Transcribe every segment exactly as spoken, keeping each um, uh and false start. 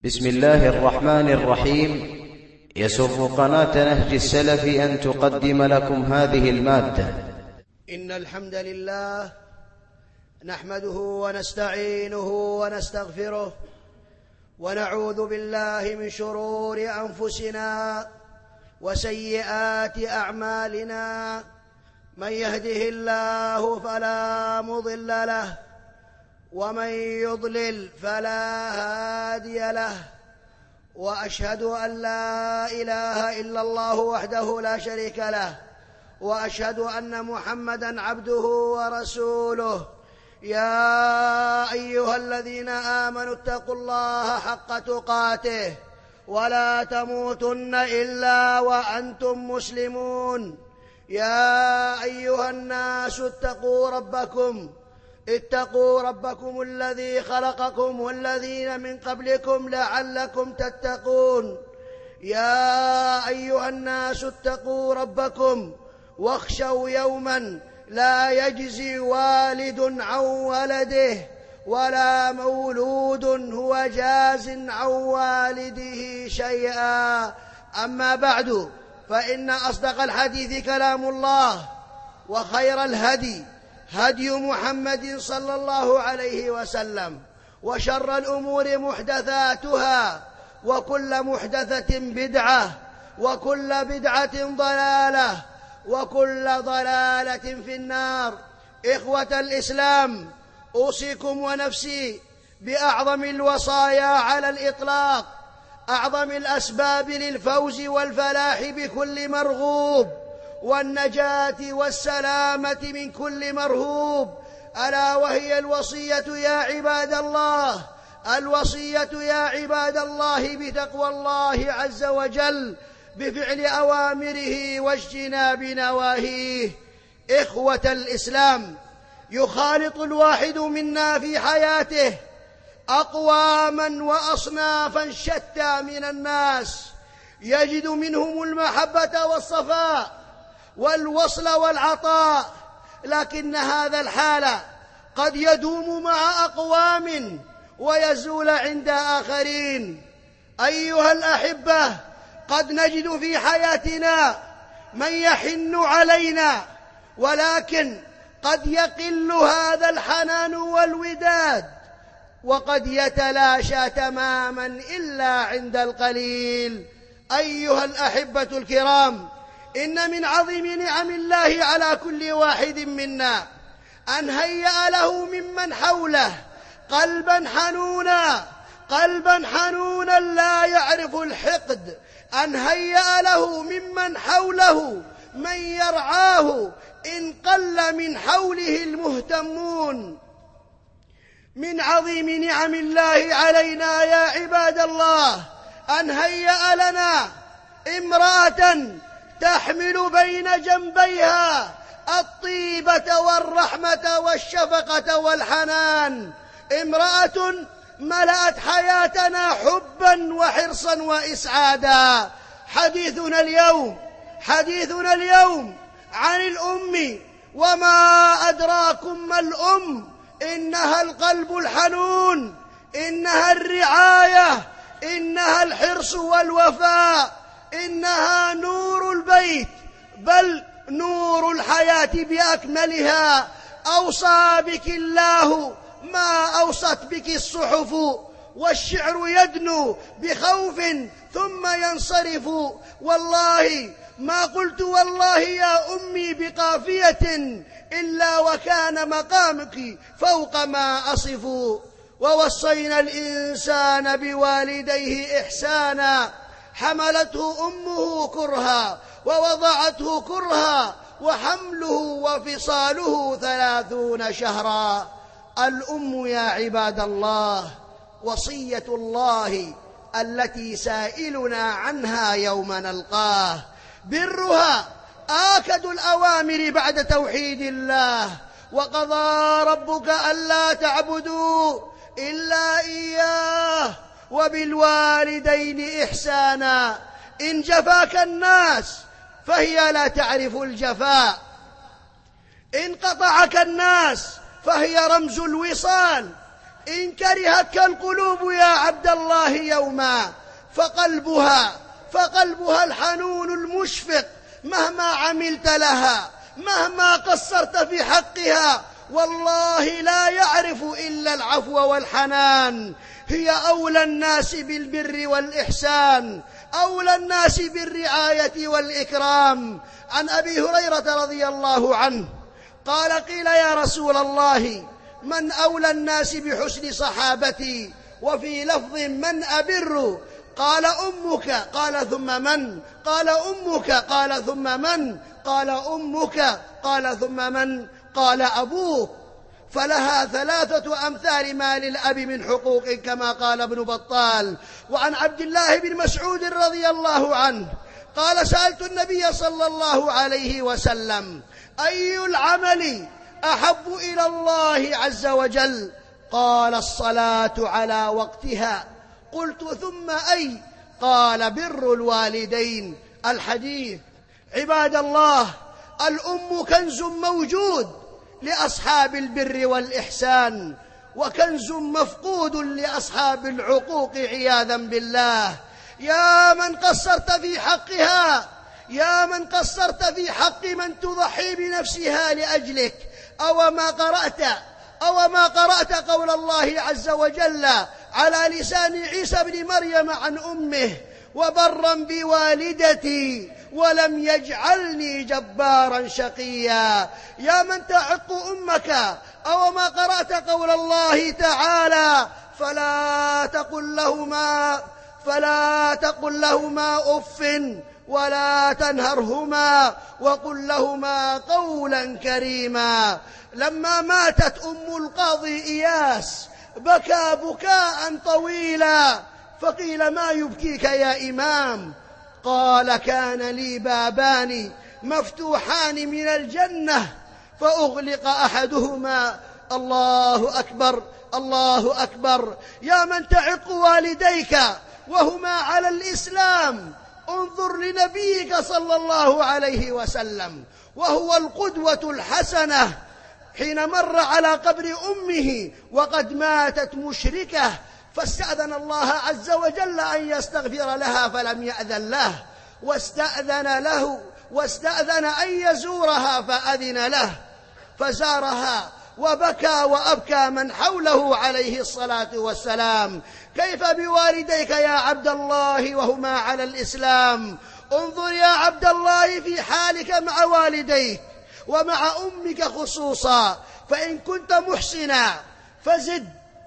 بسم الله الرحمن الرحيم. يسر قناة نهج السلف أن تقدم لكم هذه المادة. إن الحمد لله نحمده ونستعينه ونستغفره ونعوذ بالله من شرور أنفسنا وسيئات أعمالنا. من يهده الله فلا مضل له ومن يضلل فلا هادي له، وأشهد أن لا إله إلا الله وحده لا شريك له، وأشهد أن محمدًا عبده ورسوله. يا أيها الذين آمنوا اتقوا الله حق تقاته ولا تموتن إلا وأنتم مسلمون. يا أيها الناس اتقوا ربكم اتقوا ربكم الذي خلقكم والذين من قبلكم لعلكم تتقون. يا أيها الناس اتقوا ربكم واخشوا يوما لا يجزي والد عن ولده ولا مولود هو جاز عن والده شيئا. أما بعد، فإن أصدق الحديث كلام الله، وخير الهدي هدي محمد صلى الله عليه وسلم، وشر الأمور محدثاتها، وكل محدثة بدعة، وكل بدعة ضلالة، وكل ضلالة في النار. إخوة الإسلام، أوصيكم ونفسي بأعظم الوصايا على الإطلاق، أعظم الأسباب للفوز والفلاح بكل مرغوب والنجاة والسلامة من كل مرهوب، ألا وهي الوصية يا عباد الله، الوصية يا عباد الله بتقوى الله عز وجل، بفعل أوامره واجتناب نواهيه. إخوة الإسلام، يخالط الواحد منا في حياته أقواما وأصنافا شتى من الناس، يجد منهم المحبة والصفاء والوصل والعطاء، لكن هذا الحال قد يدوم مع أقوام ويزول عند آخرين. أيها الأحبة، قد نجد في حياتنا من يحن علينا، ولكن قد يقل هذا الحنان والوداد، وقد يتلاشى تماما إلا عند القليل. أيها الأحبة الكرام، إن من عظيم نعم الله على كل واحد منا أن هيأ له ممن حوله قلبا حنونا، قلبا حنونا لا يعرف الحقد، أن هيأ له ممن حوله من يرعاه إن قل من حوله المهتمون. من عظيم نعم الله علينا يا عباد الله أن هيأ لنا امرأة تحمل بين جنبيها الطيبة والرحمة والشفقة والحنان، امرأة ملأت حياتنا حبا وحرصا وإسعادا. حديثنا اليوم حديثنا اليوم عن الأم، وما أدراكم ما الأم؟ إنها القلب الحنون، إنها الرعاية، إنها الحرص والوفاء، إنها نور البيت، بل نور الحياة بأكملها. أوصى بك الله ما أوصت بك الصحف، والشعر يدنو بخوف ثم ينصرف. والله ما قلت والله يا أمي بقافية إلا وكان مقامك فوق ما أصف. ووصينا الإنسان بوالديه إحسانا، حملته أمه كرها ووضعته كرها، وحمله وفصاله ثلاثون شهرا. الأم يا عباد الله وصية الله التي سائلنا عنها يوم نلقاه، برها آكد الأوامر بعد توحيد الله. وقضى ربك ألا تعبدوا إلا إياه وبالوالدين إحسانا. إن جفاك الناس فهي لا تعرف الجفاء، إن قطعك الناس فهي رمز الوصال. إن كرهتك القلوب يا عبد الله يوما فقلبها فقلبها الحنون المشفق مهما عملت لها، مهما قصرت في حقها، والله لا يعرف إلا العفو والحنان. هي أولى الناس بالبر والإحسان، أولى الناس بالرعاية والإكرام. عن أبي هريرة رضي الله عنه قال: قيل يا رسول الله من أولى الناس بحسن صحابتي؟ وفي لفظ من أبر؟ قال أمك. قال ثم من؟ قال أمك. قال ثم من؟ قال أمك. قال ثم من؟ قال أبوك. فلها ثلاثة أمثال ما للأب من حقوق كما قال ابن بطال. وعن عبد الله بن مسعود رضي الله عنه قال: سألت النبي صلى الله عليه وسلم: أي العمل أحب إلى الله عز وجل؟ قال: الصلاة على وقتها. قلت: ثم أي؟ قال: بر الوالدين. الحديث. عباد الله، الأم كنز موجود لأصحاب البر والإحسان، وكنز مفقود لأصحاب العقوق عياذا بالله. يا من قصرت في حقها، يا من قصرت في حق من تضحي بنفسها لأجلك، أو ما قرأت أو ما قرأت قول الله عز وجل على لسان عيسى بن مريم عن أمه: وبرا بوالدتي ولم يجعلني جبارا شقيا. يا من تعق أمك، أو ما قرأت قول الله تعالى: فلا تقل لهما فلا تقل لهما أف ولا تنهرهما وقل لهما قولا كريما. لما ماتت أم القاضي إياس بكى بكاء طويلا، فقيل: ما يبكيك يا إمام؟ قال: كان لي بابان مفتوحان من الجنة فأغلق أحدهما. الله أكبر، الله أكبر. يا من تعق والديك وهما على الإسلام، انظر لنبيك صلى الله عليه وسلم وهو القدوة الحسنة، حين مر على قبر أمه وقد ماتت مشركة، فاستأذن الله عز وجل أن يستغفر لها فلم يأذن له، واستأذن له واستأذن أن يزورها فأذن له، فزارها وبكى وأبكى من حوله عليه الصلاة والسلام. كيف بوالديك يا عبد الله وهما على الإسلام؟ انظر يا عبد الله في حالك مع والديك ومع أمك خصوصا، فإن كنت محسنا فزد،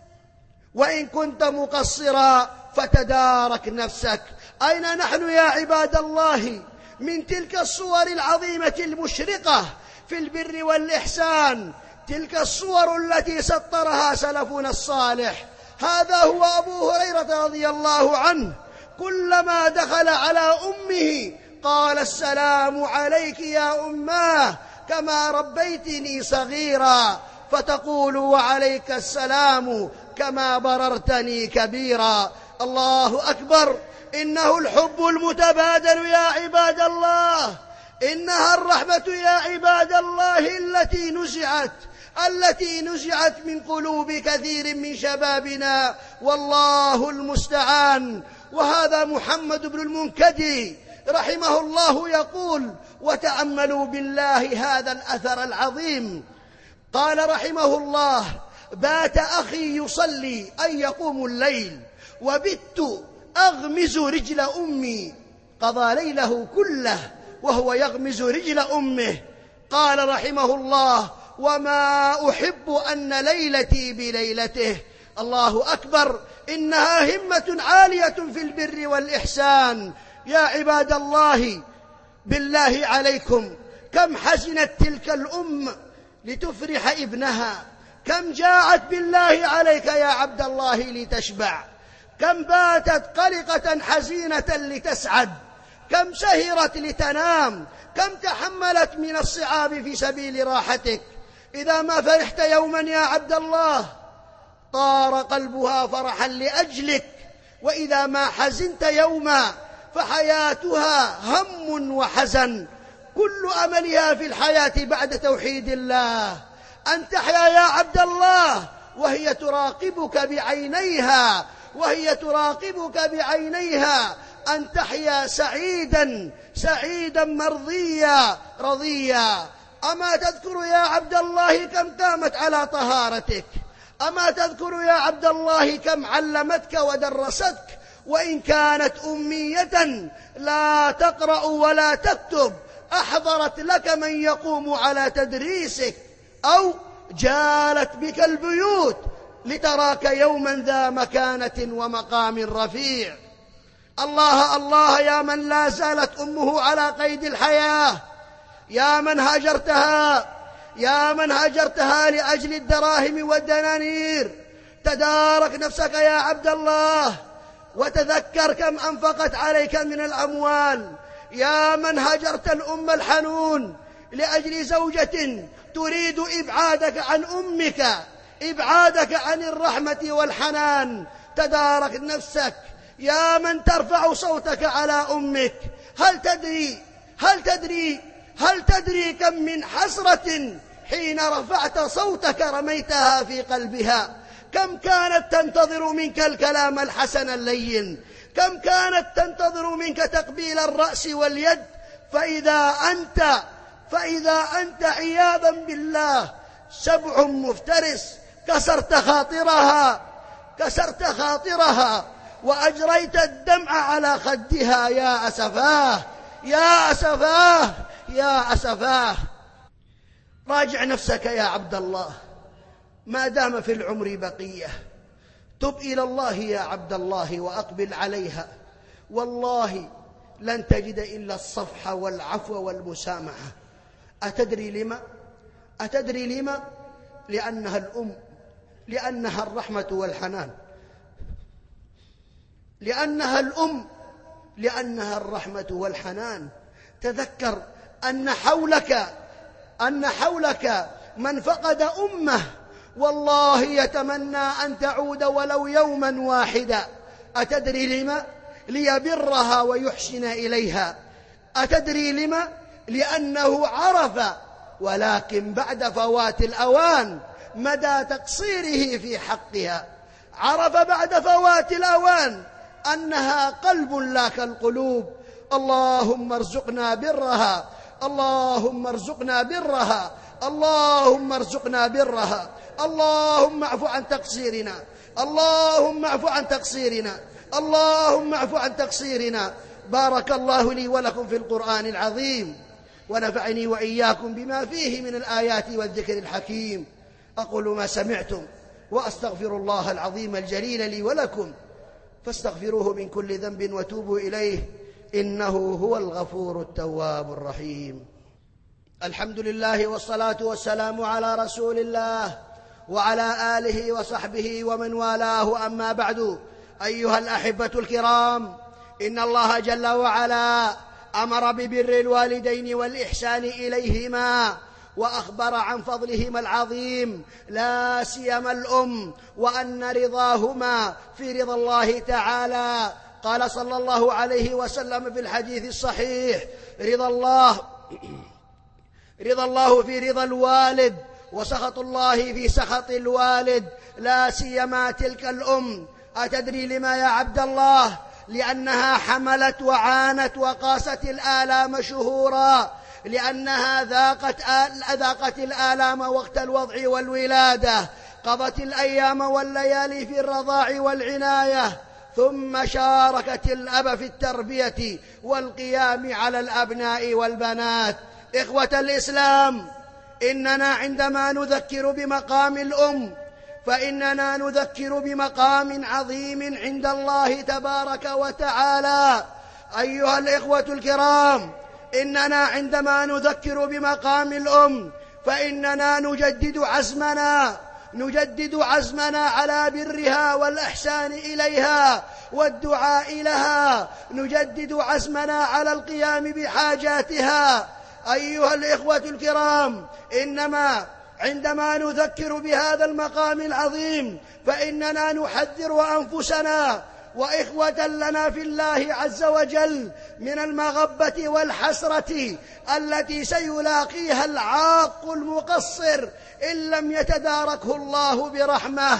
وإن كنت مقصرا فتدارك نفسك. أين نحن يا عباد الله من تلك الصور العظيمة المشرقة في البر والإحسان؟ تلك الصور التي سطرها سلفنا الصالح. هذا هو أبو هريرة رضي الله عنه، كلما دخل على أمه قال: السلام عليك يا أماه، كما ربيتني صغيرا، فتقول: وعليك السلام، كما بررتني كبيرا. الله أكبر. إنه الحب المتبادل يا عباد الله، إنها الرحمة يا عباد الله التي نزعت التي نزعت من قلوب كثير من شبابنا، والله المستعان. وهذا محمد بن المنكدي رحمه الله يقول: وتأملوا بالله هذا الأثر العظيم. قال رحمه الله: بات أخي يصلي أي يقوم الليل، وبت أغمز رجل أمي. قضى ليله كله وهو يغمز رجل أمه. قال رحمه الله: وما أحب أن ليلتي بليلته. الله أكبر. إنها همة عالية في البر والإحسان. يا عباد الله، بالله عليكم، كم حزنت تلك الأم لتفرح ابنها، كم جاعت بالله عليك يا عبد الله لتشبع، كم باتت قلقة حزينة لتسعد، كم سهرت لتنام، كم تحملت من الصعاب في سبيل راحتك. إذا ما فرحت يوما يا عبد الله طار قلبها فرحا لأجلك، وإذا ما حزنت يوما فحياتها هم وحزن. كل أملها في الحياة بعد توحيد الله أن تحيا يا عبد الله وهي تراقبك بعينيها وهي تراقبك بعينيها أن تحيا سعيدا سعيدا مرضيا رضيا. أما تذكر يا عبد الله كم قامت على طهارتك؟ أما تذكر يا عبد الله كم علمتك ودرستك وإن كانت أمية لا تقرأ ولا تكتب، أحضرت لك من يقوم على تدريسك أو جالت بك البيوت لتراك يوما ذا مكانة ومقام رفيع. الله الله يا من لا زالت أمه على قيد الحياة، يا من هاجرتها يا من هاجرتها لأجل الدراهم والدنانير، تدارك نفسك يا عبد الله وتذكر كم أنفقت عليك من الأموال. يا من هاجرت الأم الحنون لأجل زوجة تريد إبعادك عن أمك، إبعادك عن الرحمة والحنان، تدارك نفسك. يا من ترفع صوتك على أمك، هل تدري هل تدري هل تدري كم من حسرة حين رفعت صوتك رميتها في قلبها؟ كم كانت تنتظر منك الكلام الحسن اللين، كم كانت تنتظر منك تقبيل الرأس واليد، فإذا أنت فإذا أنت عياذا بالله سبع مفترس كسرت خاطرها كسرت خاطرها وأجريت الدمع على خدها، يا أسفاه يا أسفاه يا أسفاه. راجع نفسك يا عبد الله ما دام في العمر بقية، تب إلى الله يا عبد الله وأقبل عليها، والله لن تجد إلا الصفح والعفو والمسامحة. أتدري لما؟ أتدري لما؟ لأنها الأم، لأنها الرحمة والحنان، لأنها الأم، لأنها الرحمة والحنان. تذكر أن حولك أن حولك من فقد أمه والله يتمنى أن تعود ولو يوما واحدا. أتدري لما؟ ليبرها ويحسن إليها. أتدري لما؟ لأنه عرف ولكن بعد فوات الأوان مدى تقصيره في حقها، عرف بعد فوات الأوان أنها قلب لا كالقلوب. اللهم ارزقنا برها، اللهم ارزقنا برها، اللهم ارزقنا برها. اللهم اعف عن تقصيرنا، اللهم اعف عن تقصيرنا، اللهم اعف عن تقصيرنا. بارك الله لي ولكم في القرآن العظيم، ونفعني وإياكم بما فيه من الآيات والذكر الحكيم. أقول ما سمعتم وأستغفر الله العظيم الجليل لي ولكم، فاستغفروه من كل ذنب وتوبوا إليه إنه هو الغفور التواب الرحيم. الحمد لله والصلاة والسلام على رسول الله وعلى آله وصحبه ومن والاه، أما بعد. أيها الأحبة الكرام، إن الله جل وعلا أمر ببر الوالدين والإحسان إليهما، وأخبر عن فضلهما العظيم لا سيما الأم، وأن رضاهما في رضا الله تعالى. قال صلى الله عليه وسلم في الحديث الصحيح: رضا الله رضا الله في رضا الوالد، وسخط الله في سخط الوالد، لا سيما تلك الأم. أتدري لما يا عبد الله؟ لأنها حملت وعانت وقاست الآلام شهورا، لأنها ذاقت, آل... ذاقت الآلام وقت الوضع والولادة، قضت الأيام والليالي في الرضاع والعناية، ثم شاركت الأب في التربية والقيام على الأبناء والبنات. إخوة الإسلام، إننا عندما نذكر بمقام الأم فإننا نذكر بمقام عظيم عند الله تبارك وتعالى. أيها الإخوة الكرام، إننا عندما نذكر بمقام الأم فإننا نجدد عزمنا نجدد عزمنا على برها والإحسان إليها والدعاء لها، نجدد عزمنا على القيام بحاجاتها. أيها الإخوة الكرام، إنما عندما نذكر بهذا المقام العظيم فإننا نحذر أنفسنا وإخوة لنا في الله عز وجل من المغبة والحسرة التي سيلاقيها العاق المقصر إن لم يتداركه الله برحمة.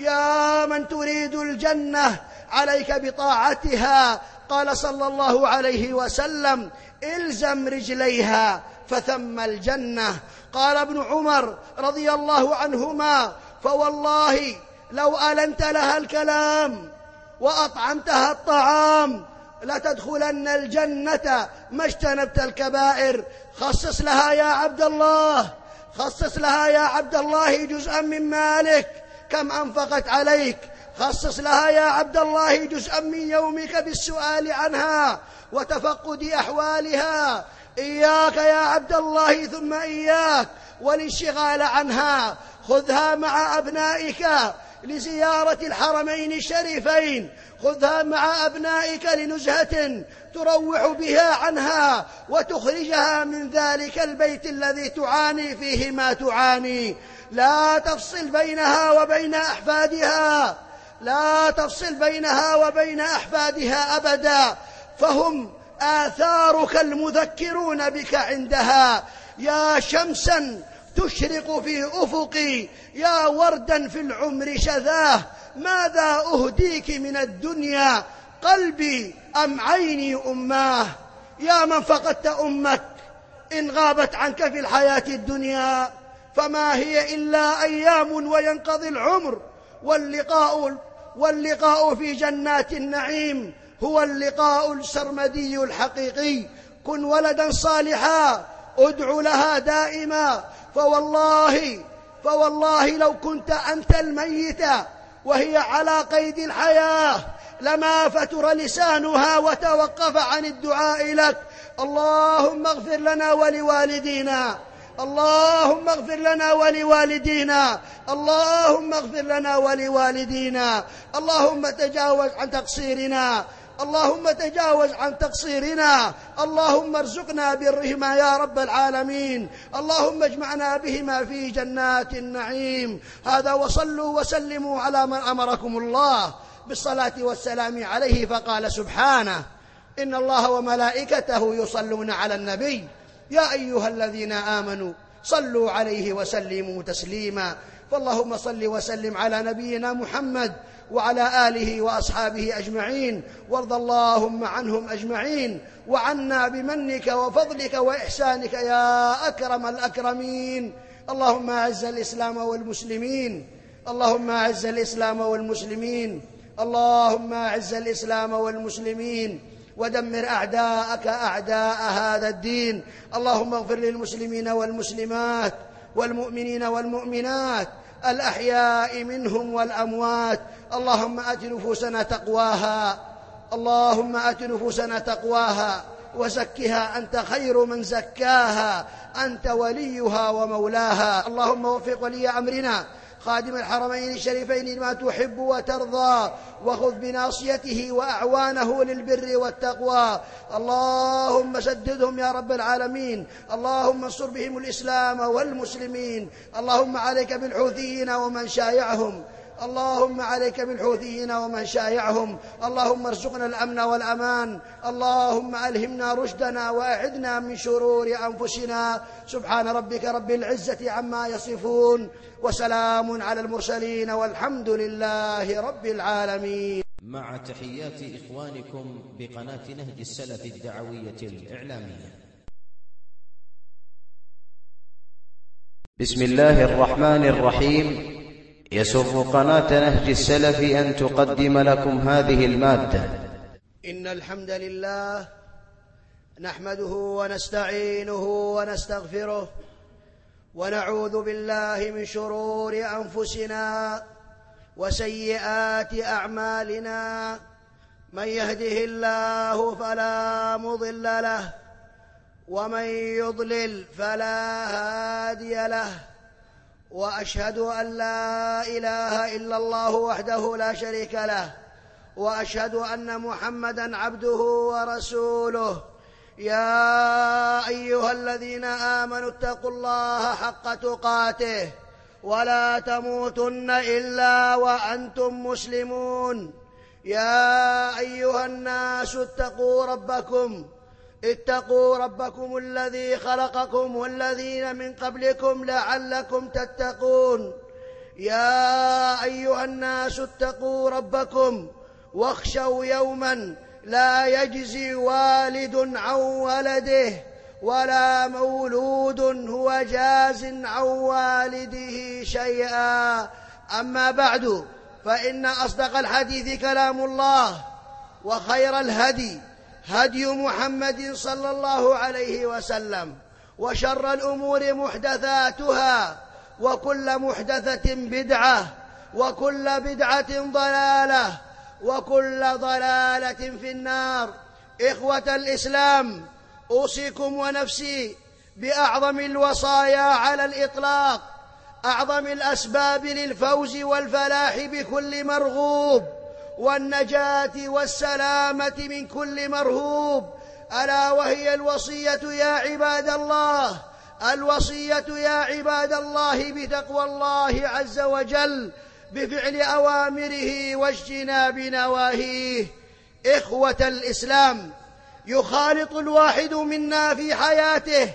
يا من تريد الجنة عليك بطاعتها. قال صلى الله عليه وسلم: إلزم رجليها فثم الجنة. قال ابن عمر رضي الله عنهما: فوالله لو ألنت لها الكلام وأطعمتها الطعام لتدخلن الجنة ما اجتنبت الكبائر. خصص لها يا عبد الله، خصص لها يا عبد الله جزءا من مالك كم أنفقت عليك. خصص لها يا عبد الله جزءا من يومك بالسؤال عنها وتفقد أحوالها. إياك يا عبد الله ثم إياك والانشغال عنها. خذها مع أبنائك لزيارة الحرمين الشريفين، خذها مع أبنائك لنزهة تروح بها عنها وتخرجها من ذلك البيت الذي تعاني فيه ما تعاني. لا تفصل بينها وبين أحفادها، لا تفصل بينها وبين أحفادها أبدا، فهم آثارك المذكرون بك عندها. يا شمسا تشرق في أفقي، يا وردا في العمر شذاه، ماذا أهديك من الدنيا؟ قلبي أم عيني أماه. يا من فقدت أمك إن غابت عنك في الحياة الدنيا فما هي إلا أيام وينقضي العمر، واللقاء واللقاء في جنات النعيم هو اللقاء السرمدي الحقيقي. كن ولدا صالحا، ادع لها دائما، فوالله فوالله لو كنت أنت الميت وهي على قيد الحياة لما فتر لسانها وتوقف عن الدعاء لك. اللهم اغفر لنا ولوالدينا، اللهم اغفر لنا ولوالدينا، اللهم اغفر لنا ولوالدينا، اللهم تجاوز عن تقصيرنا، اللهم تجاوز عن تقصيرنا، اللهم ارزقنا برهما يا رب العالمين، اللهم اجمعنا بهما في جنات النعيم. هذا وصلوا وسلموا على من أمركم الله بالصلاة والسلام عليه فقال سبحانه: إن الله وملائكته يصلون على النبي يا أيها الذين آمنوا صلوا عليه وسلموا تسليما. فاللهم صل وسلم على نبينا محمد وعلى آله وأصحابه أجمعين، وارض اللهم عنهم أجمعين، وعنا بمنك وفضلك وإحسانك يا أكرم الأكرمين. اللهم أعز الإسلام والمسلمين، اللهم أعز الإسلام والمسلمين، اللهم أعز الإسلام والمسلمين، ودمر أعداءك أعداء هذا الدين. اللهم اغفر للمسلمين والمسلمات والمؤمنين والمؤمنات الأحياء منهم والأموات. اللهم آت نفوسنا تقواها، اللهم آت نفوسنا تقواها وزكها أنت خير من زكاها، أنت وليها ومولاها. اللهم وفق ولي أمرنا خادم الحرمين الشريفين لما تحب وترضى، وخذ بناصيته وأعوانه للبر والتقوى. اللهم سددهم يا رب العالمين، اللهم انصر بهم الإسلام والمسلمين. اللهم عليك بالحوثيين ومن شايعهم، اللهم عليك بالحوثيين ومن شايعهم. اللهم ارزقنا الأمن والأمان، اللهم ألهمنا رشدنا وأعذنا من شرور أنفسنا. سبحان ربك رب العزة عما يصفون، وسلام على المرسلين، والحمد لله رب العالمين. مع تحيات إخوانكم بقناة نهج السلف الدعوية الإعلامية. بسم الله الرحمن الرحيم. يسر قناة نهج السلف أن تقدم لكم هذه المادة. إن الحمد لله نحمده ونستعينه ونستغفره، ونعوذ بالله من شرور أنفسنا وسيئات أعمالنا. من يهده الله فلا مضل له، ومن يضلل فلا هادي له، وأشهد أن لا إله إلا الله وحده لا شريك له، وأشهد أن محمدًا عبده ورسوله. يا أيها الذين آمنوا اتقوا الله حق تقاته ولا تموتن إلا وأنتم مسلمون. يا أيها الناس اتقوا ربكم اتقوا ربكم الذي خلقكم والذين من قبلكم لعلكم تتقون. يا أيها الناس اتقوا ربكم واخشوا يوما لا يجزي والد عن ولده ولا مولود هو جاز عن والده شيئا. أما بعد، فإن أصدق الحديث كلام الله، وخير الهدي هدي محمد صلى الله عليه وسلم، وشر الأمور محدثاتها، وكل محدثة بدعة، وكل بدعة ضلالة، وكل ضلالة في النار. إخوة الإسلام، أوصيكم ونفسي بأعظم الوصايا على الإطلاق، أعظم الأسباب للفوز والفلاح بكل مرغوب، والنجاة والسلامة من كل مرهوب، ألا وهي الوصية يا عباد الله، الوصية يا عباد الله بتقوى الله عز وجل، بفعل أوامره واجتناب نواهيه. إخوة الإسلام، يخالط الواحد منا في حياته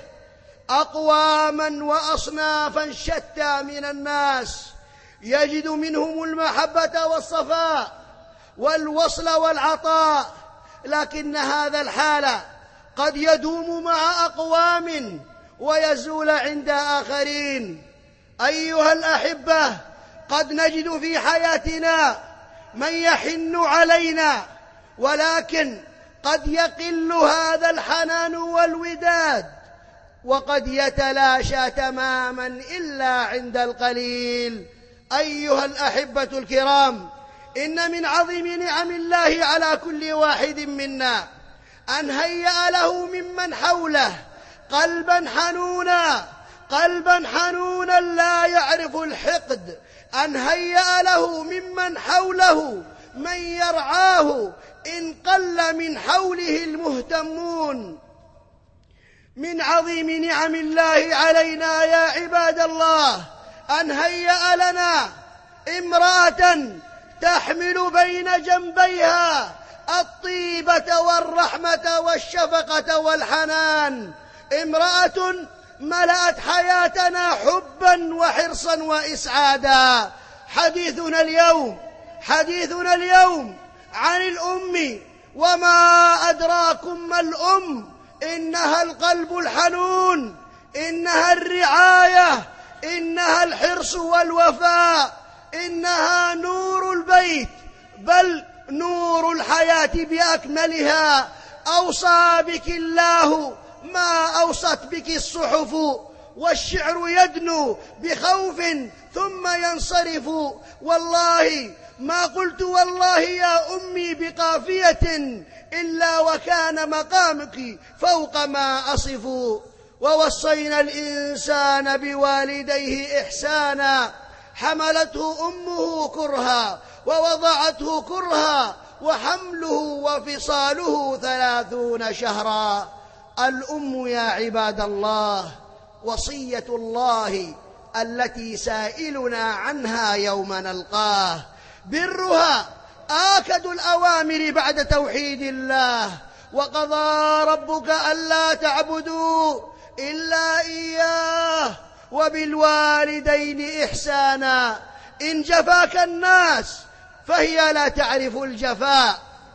أقواما وأصنافا شتى من الناس، يجد منهم المحبة والصفاء والوصل والعطاء، لكن هذا الحال قد يدوم مع أقوام ويزول عند آخرين. أيها الأحبة، قد نجد في حياتنا من يحن علينا، ولكن قد يقل هذا الحنان والوداد، وقد يتلاشى تماما إلا عند القليل. أيها الأحبة الكرام، إن من عظيم نعم الله على كل واحد منا أن هيأ له ممن حوله قلبا حنونا، قلبا حنونا لا يعرف الحقد، أن هيأ له ممن حوله من يرعاه إن قل من حوله المهتمون. من عظيم نعم الله علينا يا عباد الله أن هيأ لنا امرأة تحمل بين جنبيها الطيبة والرحمة والشفقة والحنان، امرأة ملأت حياتنا حبا وحرصا وإسعادا. حديثنا اليوم حديثنا اليوم عن الأم، وما أدراكم ما الأم؟ إنها القلب الحنون، إنها الرعاية، إنها الحرص والوفاء، إنها نور البيت، بل نور الحياة بأكملها. أوصى بك الله ما أوصت بك الصحف، والشعر يدنو بخوف ثم ينصرف. والله ما قلت والله يا أمي بقافية إلا وكان مقامك فوق ما أصف. ووصينا الإنسان بوالديه إحسانا، حملته أمه كرها ووضعته كرها، وحمله وفصاله ثلاثون شهرا. الأم يا عباد الله وصية الله التي سائلنا عنها يوم نلقاه، برها آكد الأوامر بعد توحيد الله. وقضى ربك ألا تعبدوا إلا إياه وبالوالدين إحسانا. إن جفاك الناس فهي لا تعرف الجفاء،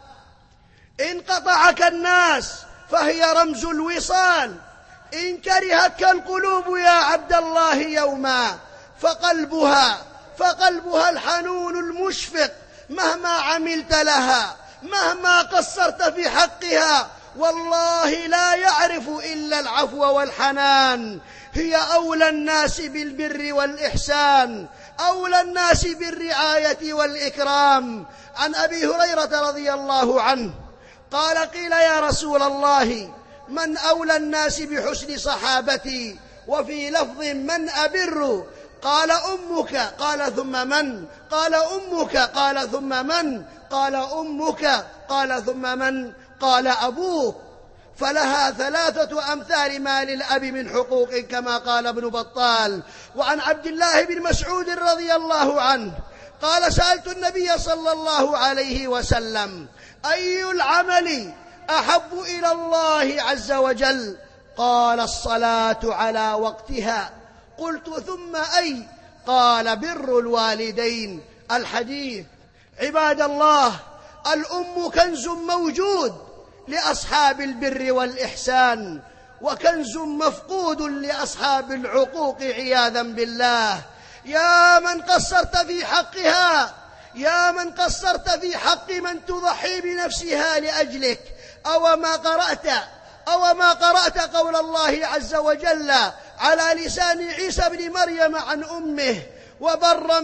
إن قطعك الناس فهي رمز الوصال، إن كرهتك القلوب يا عبد الله يوما فقلبها فقلبها الحنون المشفق، مهما عملت لها، مهما قصرت في حقها، والله لا يعرف إلا العفو والحنان. هي أولى الناس بالبر والإحسان، أولى الناس بالرعاية والإكرام. عن أبي هريرة رضي الله عنه قال: قيل يا رسول الله من أولى الناس بحسن صحابتي؟ وفي لفظ من أبر؟ قال أمك. قال ثم من؟ قال أمك. قال ثم من؟ قال أمك. قال ثم من؟ قال أبوك. فلها ثلاثة أمثال ما للأب من حقوق كما قال ابن بطال. وعن عبد الله بن مسعود رضي الله عنه قال سألت النبي صلى الله عليه وسلم أي العمل أحب إلى الله عز وجل؟ قال الصلاة على وقتها. قلت ثم أي؟ قال بر الوالدين. الحديث. عباد الله، الأم كنز موجود لأصحاب البر والإحسان، وكنز مفقود لأصحاب العقوق عياذا بالله. يا من قصرت في حقها، يا من قصرت في حق من تضحي بنفسها لأجلك، أو ما قرأت أو ما قرأت قول الله عز وجل على لسان عيسى بن مريم عن أمه: وبرا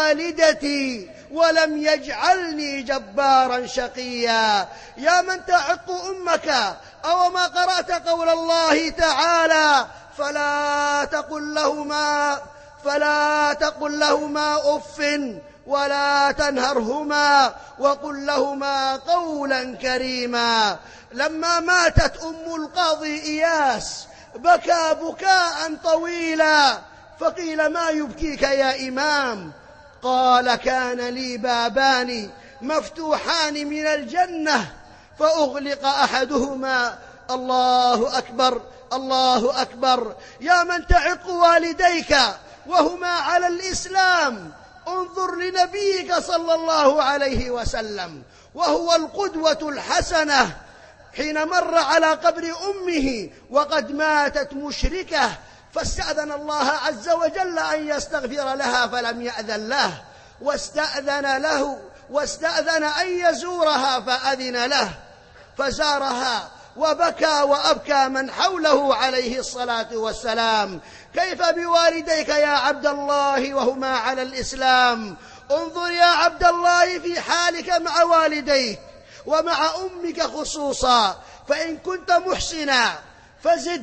بوالدتي ولم يجعلني جبارا شقيا. يا من تعق أمك، أو ما قرأت قول الله تعالى: فلا تقل لهما فلا تقل لهما أف ولا تنهرهما وقل لهما قولا كريما. لما ماتت أم القاضي إياس بكى بكاء طويلا، فقيل: ما يبكيك يا إمام؟ قال: كان لي بابان مفتوحان من الجنة فأغلق أحدهما. الله أكبر، الله أكبر. يا من تعق والديك وهما على الإسلام، انظر لنبيك صلى الله عليه وسلم وهو القدوة الحسنة، حين مر على قبر أمه وقد ماتت مشركة، فاستأذن الله عز وجل أن يستغفر لها فلم يأذن له، واستأذن له واستأذن أن يزورها فأذن له، فزارها وبكى وأبكى من حوله عليه الصلاة والسلام. كيف بوالديك يا عبد الله وهما على الإسلام؟ انظر يا عبد الله في حالك مع والديك ومع أمك خصوصا، فإن كنت محسنا فزد،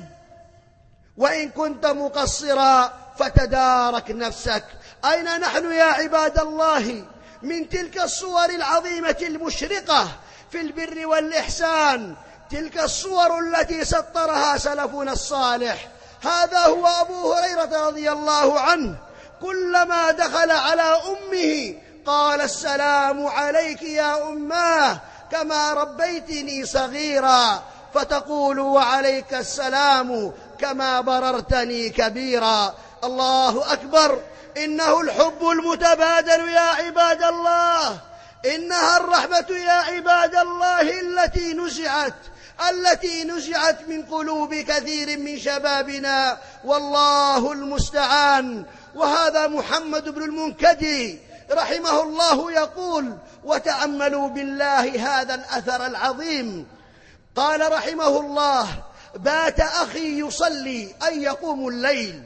وإن كنت مقصرا فتدارك نفسك. أين نحن يا عباد الله من تلك الصور العظيمة المشرقة في البر والإحسان، تلك الصور التي سطرها سلفنا الصالح؟ هذا هو أبو هريرة رضي الله عنه، كلما دخل على أمه قال: السلام عليك يا أماه، كما ربيتني صغيرا، فتقول: وعليك السلام، كما بررتني كبيرا. الله أكبر. إنه الحب المتبادل يا عباد الله، إنها الرحمة يا عباد الله التي نزعت التي نزعت من قلوب كثير من شبابنا، والله المستعان. وهذا محمد بن المنكدر رحمه الله يقول، وتأملوا بالله هذا الأثر العظيم، قال رحمه الله: بات أخي يصلي أي يقوم الليل،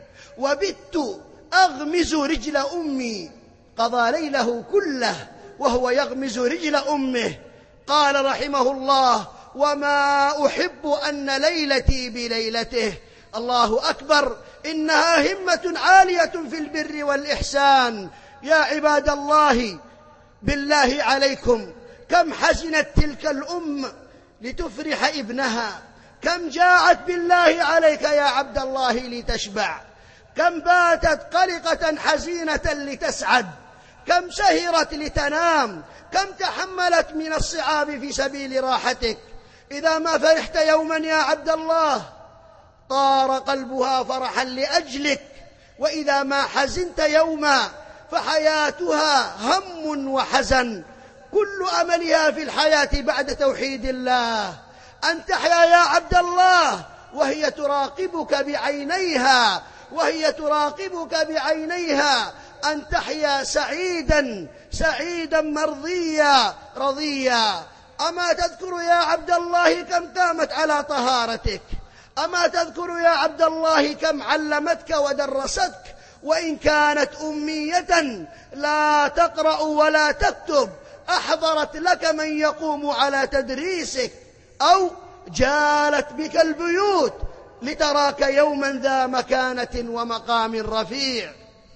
وبت أغمز رجل أمي، قضى ليله كله وهو يغمز رجل أمه. قال رحمه الله: وما أحب أن ليلتي بليلته. الله أكبر. إنها همة عالية في البر والإحسان. يا عباد الله، بالله عليكم، كم حزنت تلك الأم لتفرح ابنها، كم جاعت بالله عليك يا عبد الله لتشبع، كم باتت قلقة حزينة لتسعد، كم سهرت لتنام، كم تحملت من الصعاب في سبيل راحتك. إذا ما فرحت يوما يا عبد الله طار قلبها فرحا لأجلك، وإذا ما حزنت يوما فحياتها هم وحزن، كل أملها في الحياة بعد توحيد الله أن تحيا يا عبد الله وهي تراقبك بعينيها وهي تراقبك بعينيها أن تحيا سعيدا سعيدا مرضيا رضيا. أما تذكر يا عبد الله كم قامت على طهارتك؟ أما تذكر يا عبد الله كم علمتك ودرستك، وإن كانت أمية لا تقرأ ولا تكتب أحضرت لك من يقوم على تدريسك، أو جالت بك البيوت لتراك يوما ذا مكانة ومقام رفيع.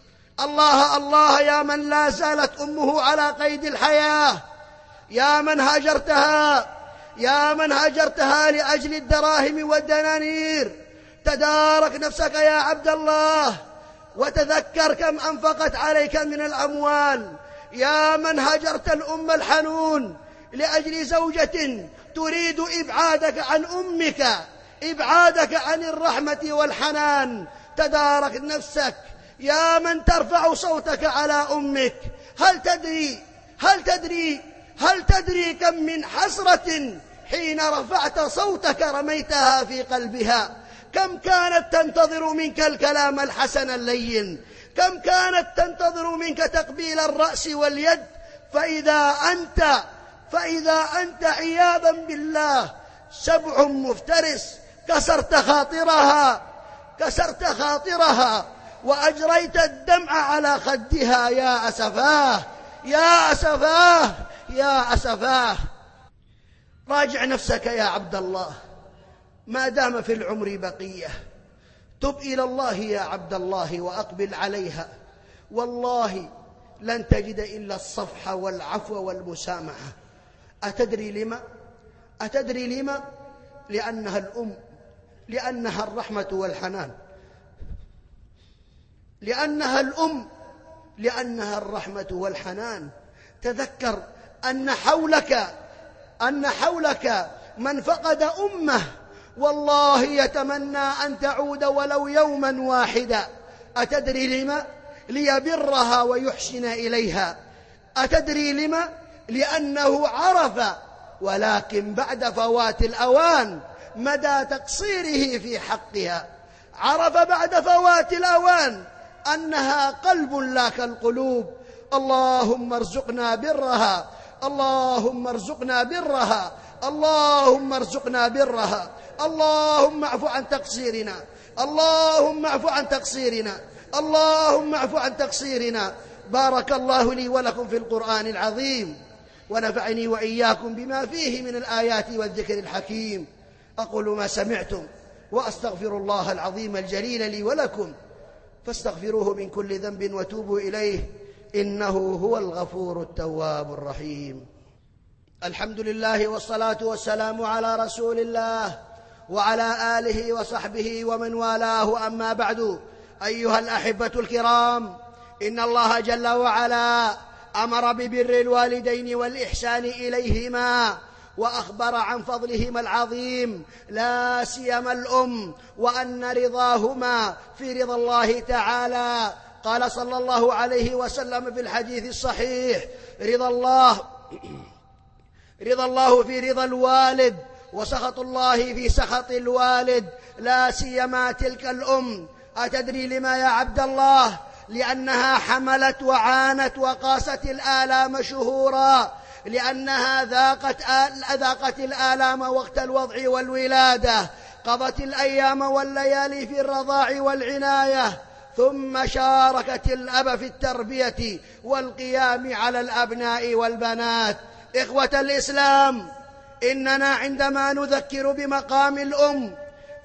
الله الله يا من لا زالت أمه على قيد الحياة، يا من هاجرتها يا من هاجرتها لأجل الدراهم والدنانير، تدارك نفسك يا عبد الله وتذكر كم أنفقت عليك من الأموال. يا من هجرت الأم الحنون لأجل زوجة تريد إبعادك عن أمك، إبعادك عن الرحمة والحنان، تدارك نفسك. يا من ترفع صوتك على أمك، هل تدري هل تدري هل تدري كم من حسرة حين رفعت صوتك رميتها في قلبها؟ كم كانت تنتظر منك الكلام الحسن اللين، كم كانت تنتظر منك تقبيل الرأس واليد، فإذا أنت فإذا أنت عياذا بالله سبع مفترس كسرت خاطرها كسرت خاطرها وأجريت الدمع على خدها. يا أسفاه يا أسفاه يا أسفاه. راجع نفسك يا عبد الله ما دام في العمر بقية، تب إلى الله يا عبد الله وأقبل عليها، والله لن تجد إلا الصفح والعفو والمسامحة. أتدري لما؟ أتدري لما؟ لأنها الأم، لأنها الرحمة والحنان، لأنها الأم، لأنها الرحمة والحنان. تذكر أن حولك أن حولك من فقد أمه والله يتمنى أن تعود ولو يوما واحدا. أتدري لما؟ ليبرها ويحسن إليها. أتدري لما؟ لأنه عرف ولكن بعد فوات الأوان مدى تقصيره في حقها، عرف بعد فوات الأوان أنها قلب لا كالقلوب. اللهم ارزقنا برها، اللهم ارزقنا برها، اللهم ارزقنا برها. اللهم اعف عن تقصيرنا، اللهم اعف عن تقصيرنا، اللهم اعف عن تقصيرنا. بارك الله لي ولكم في القرآن العظيم، ونفعني وإياكم بما فيه من الآيات والذكر الحكيم. أقول ما سمعتم وأستغفر الله العظيم الجليل لي ولكم، فاستغفروه من كل ذنب وتوبوا إليه، إنه هو الغفور التواب الرحيم. الحمد لله والصلاة والسلام على رسول الله وعلى آله وصحبه ومن والاه، أما بعد. أيها الأحبة الكرام، إن الله جل وعلا أمر ببر الوالدين والإحسان إليهما، وأخبر عن فضلهما العظيم لا سيما الأم، وأن رضاهما في رضا الله تعالى. قال صلى الله عليه وسلم في الحديث الصحيح: رضا الله رضا الله في رضا الوالد، وسخط الله في سخط الوالد، لا سيما تلك الأم. أتدري لما يا عبد الله؟ لأنها حملت وعانت وقاست الآلام شهورا، لأنها ذاقت, آل ذاقت الآلام وقت الوضع والولادة، قضت الأيام والليالي في الرضاع والعناية، ثم شاركت الأب في التربية والقيام على الأبناء والبنات. إخوة الإسلام، إننا عندما نذكر بمقام الأم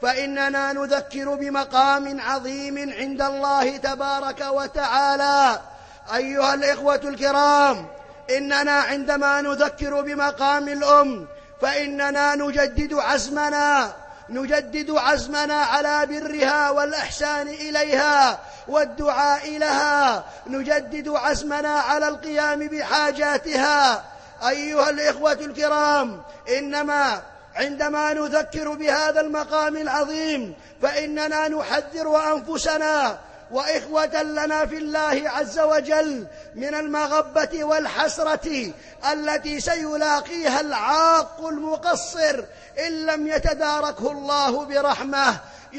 فإننا نذكر بمقام عظيم عند الله تبارك وتعالى. أيها الإخوة الكرام، إننا عندما نذكر بمقام الأم فإننا نجدد عزمنا نجدد عزمنا على برها والإحسان إليها والدعاء لها، نجدد عزمنا على القيام بحاجاتها. أيها الإخوة الكرام، إنما عندما نذكر بهذا المقام العظيم فإننا نحذر أنفسنا وإخوة لنا في الله عز وجل من المغبة والحسرة التي سيلاقيها العاق المقصر إن لم يتداركه الله برحمة.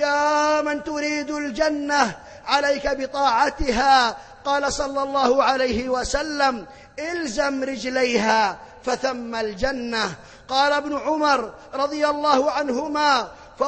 يا من تريد الجنة عليك بطاعتها. قال صلى الله عليه وسلم: إلزم رجليها فثم الجنة. قال ابن عمر رضي الله عنهما: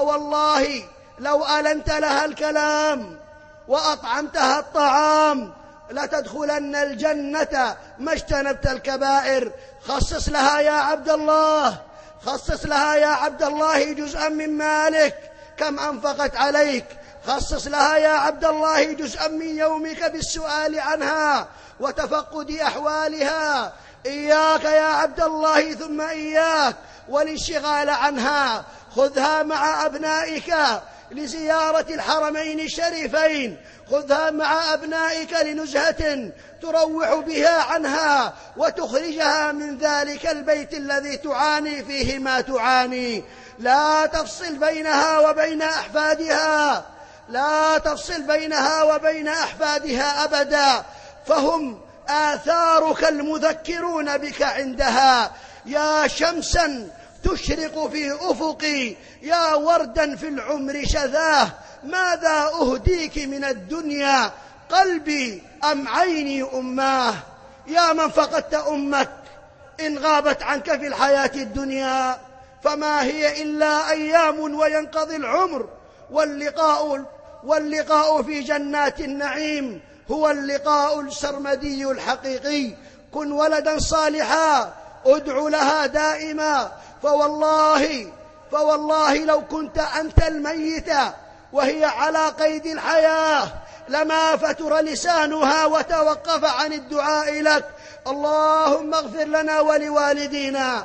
فوالله لو ألنت لها الكلام وأطعمتها الطعام لتدخلن الجنة ما اجتنبت الكبائر. خصص لها يا عبد الله، خصص لها يا عبد الله جزءا من مالك. كم أنفقت عليك؟ خصص لها يا عبد الله جزءا من يومك بالسؤال عنها وتفقد أحوالها. إياك يا عبد الله ثم إياك والانشغال عنها. خذها مع أبنائك لزيارة الحرمين الشريفين، خذها مع أبنائك لنزهة تروح بها عنها وتخرجها من ذلك البيت الذي تعاني فيه ما تعاني. لا تفصل بينها وبين أحفادها، لا تفصل بينها وبين أحفادها أبدا، فهم آثارك المذكرون بك عندها. يا شمسا تشرق في أفقي، يا وردا في العمر شذاه، ماذا أهديك من الدنيا، قلبي أم عيني أماه. يا من فقدت أمك إن غابت عنك في الحياة الدنيا فما هي إلا أيام وينقضي العمر، واللقاء, واللقاء في جنات النعيم هو اللقاء السرمدي الحقيقي. كن ولدا صالحا، ادع لها دائما، فوالله فوالله لو كنت أنت الميت وهي على قيد الحياة لما فتر لسانها وتوقف عن الدعاء لك. اللهم اغفر لنا ولوالدينا،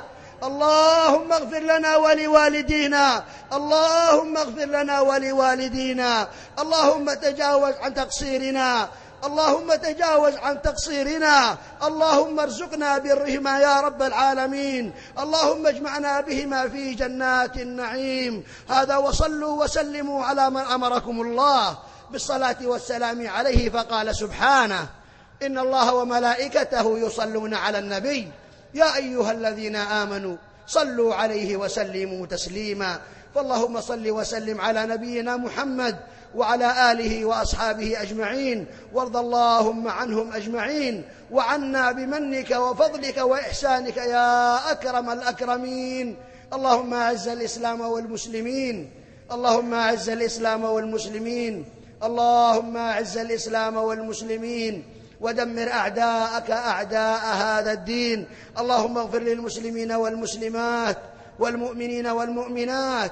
اللهم اغفر لنا ولوالدينا، اللهم اغفر لنا ولوالدينا، اللهم تجاوز عن تقصيرنا، اللهم تجاوز عن تقصيرنا، اللهم ارزقنا برهما يا رب العالمين، اللهم اجمعنا بهما في جنات النعيم. هذا وصلوا وسلموا على من أمركم الله بالصلاة والسلام عليه، فقال سبحانه: إن الله وملائكته يصلون على النبي يا أيها الذين آمنوا صلوا عليه وسلموا تسليما. فاللهم صل وسلم على نبينا محمد وعلى آله وأصحابه أجمعين، وارض اللهم عنهم أجمعين، وعنا بمنك وفضلك وإحسانك يا أكرم الأكرمين. اللهم أعز الإسلام والمسلمين، اللهم أعز الإسلام والمسلمين، اللهم أعز الإسلام والمسلمين، ودمر أعداءك أعداء هذا الدين. اللهم اغفر للمسلمين والمسلمات والمؤمنين والمؤمنات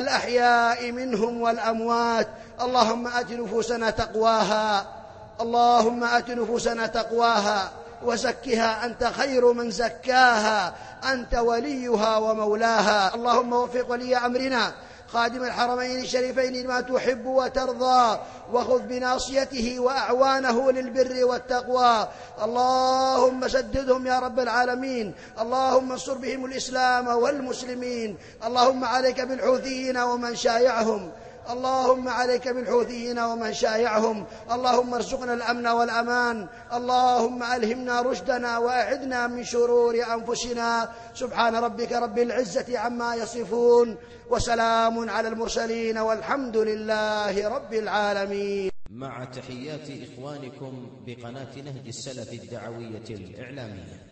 الأحياء منهم والأموات. اللهم آت نفوسنا تقواها، اللهم آت نفوسنا تقواها وزكها، أنت خير من زكاها، أنت وليها ومولاها. اللهم وفق ولي أمرنا خادم الحرمين الشريفين لما تحب وترضى، وخذ بناصيته وأعوانه للبر والتقوى. اللهم سددهم يا رب العالمين، اللهم انصر بهم الإسلام والمسلمين. اللهم عليك بالحوثيين ومن شايعهم، اللهم عليك بالحوثيين ومن شايعهم. اللهم ارزقنا الأمن والأمان، اللهم ألهمنا رشدنا وأعذنا من شرور أنفسنا. سبحان ربك رب العزة عما يصفون، وسلام على المرسلين، والحمد لله رب العالمين. مع تحيات إخوانكم بقناة نهج السلف الدعوية الإعلامية.